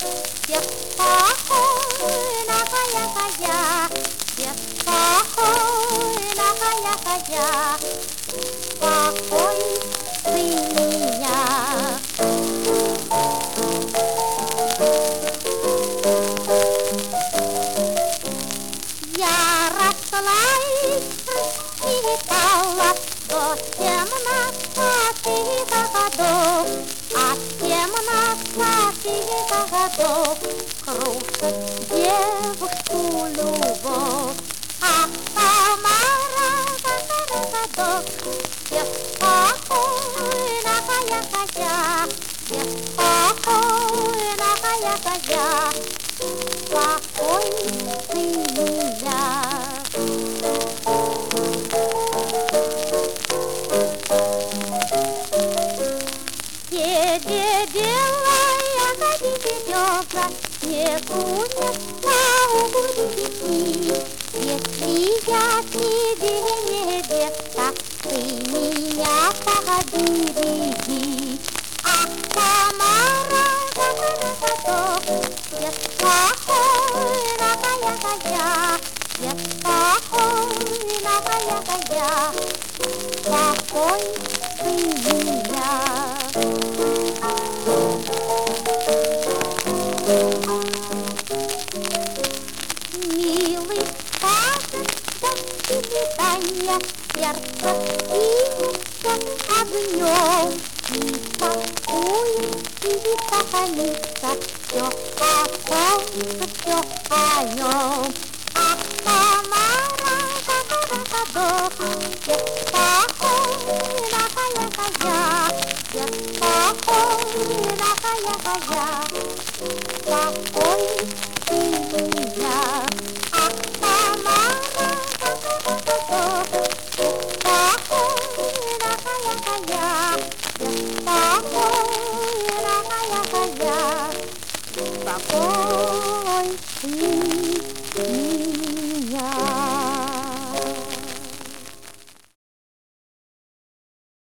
Беспокойно, кая, беспокойно, кая, покой ты меня. Я росла и расцветала до 17 годов, а 17 годов крушат девушку любовь. А Тамара годов беспокойно, кая, беспокойно, кая, покой ты меня. Где белая береза, снегу нет на углу. Если я тебе невеста, ты меня побереги. Ах, Тамара, годов, беспокойно, кая, беспокойно, кая, покой ты меня. Милый, скажет до свидания, сердце бьется огнем, и тоскует, и томится, все о нем. Ах, Тамара, годов, беспокойно, кая, беспокойно, кая, покой ты меня. Ах, Тамара, годов, беспокойно, кая, беспокойно.